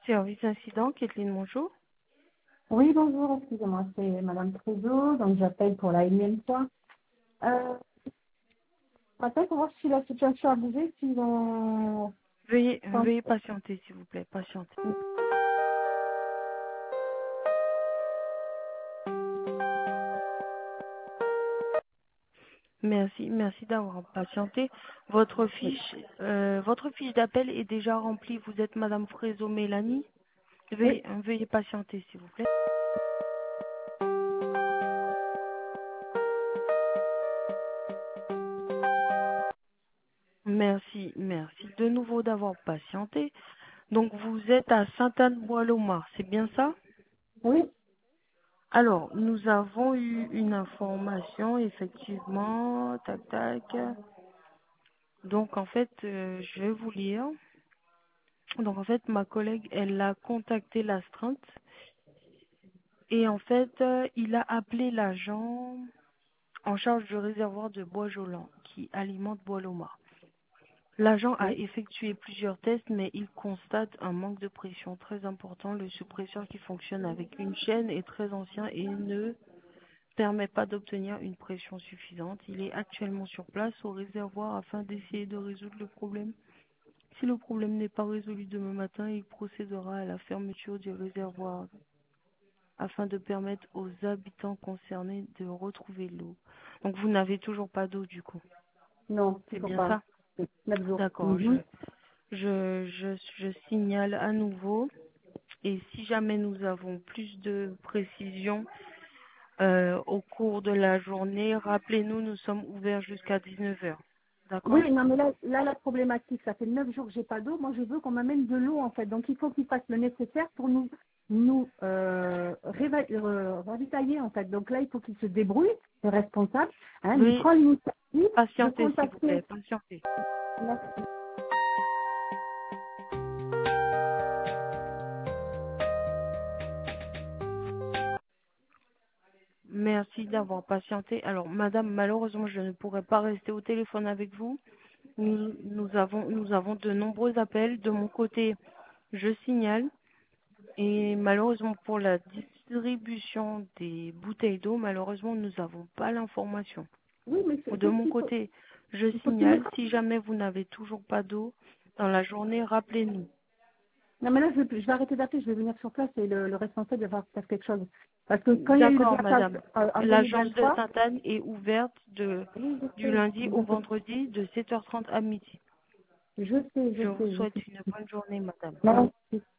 Service incident, Kathleen, bonjour. Oui, bonjour, excusez-moi, c'est Madame Trudeau, donc j'appelle pour la énième fois. Je rappelle pour voir si la situation a bougé, si on... Veuillez patienter, s'il vous plaît, patienter. Merci d'avoir patienté. Votre fiche d'appel est déjà remplie. Vous êtes Madame Frézo Mélanie. Oui, Veuillez patienter, s'il vous plaît. Merci de nouveau d'avoir patienté. Donc vous êtes à Sainte-Anne-Bois-Lomar, c'est bien ça? oui, Alors, nous avons eu une information, effectivement, tac tac. Donc en fait, je vais vous lire. Donc en fait, ma collègue, elle a contacté l'astreinte et en fait, il a appelé l'agent en charge du réservoir de Bois-Jolant qui alimente Bois-Lomar. L'agent a oui. effectué plusieurs tests, mais il constate un manque de pression très important. Le suppresseur qui fonctionne avec une chaîne est très ancien et ne permet pas d'obtenir une pression suffisante. Il est actuellement sur place au réservoir afin d'essayer de résoudre le problème. Si le problème n'est pas résolu demain matin, il procédera à la fermeture du réservoir afin de permettre aux habitants concernés de retrouver l'eau. Donc vous n'avez toujours pas d'eau du coup. Non, C'est toujours bien pas. ça? 9 jours. D'accord, Mhm. je signale à nouveau. Et si jamais nous avons plus de précisions au cours de la journée, rappelez-nous, nous sommes ouverts jusqu'à 19 heures. D'accord? Oui, non, mais là, la problématique, ça fait 9 jours que j'ai pas d'eau. Moi, je veux qu'on m'amène de l'eau, en fait. Donc, il faut qu'ils fassent le nécessaire pour nous ravitailler, en fait. Donc là, il faut qu'ils se débrouillent, les responsables. Hein, ils Veuillez prennent l'initiative de patienter, s'il vous contacter. plaît, patienter. Merci d'avoir patienté. Alors, madame, malheureusement, je ne pourrai pas rester au téléphone avec vous. Nous avons de nombreux appels. De mon côté, je signale. Et malheureusement, pour la distribution des bouteilles d'eau, malheureusement, nous n'avons pas l'information. Oui, mais De qu'est-ce mon qu'il faut? côté, je Il faut qu'ils me signale. fassent. Si jamais vous n'avez toujours pas d'eau dans la journée, rappelez-nous. Non, mais là, je vais arrêter d'appeler, je vais venir sur place et le responsable va faire quelque chose. Parce que quand il y a eu le D'accord, blackout madame. en L'agence de 2023, Sainte-Anne est ouverte oui, du lundi au je sais, vendredi de 7h30 à midi. je sais, je Je vous sais, je souhaite sais. une bonne journée, madame. Merci.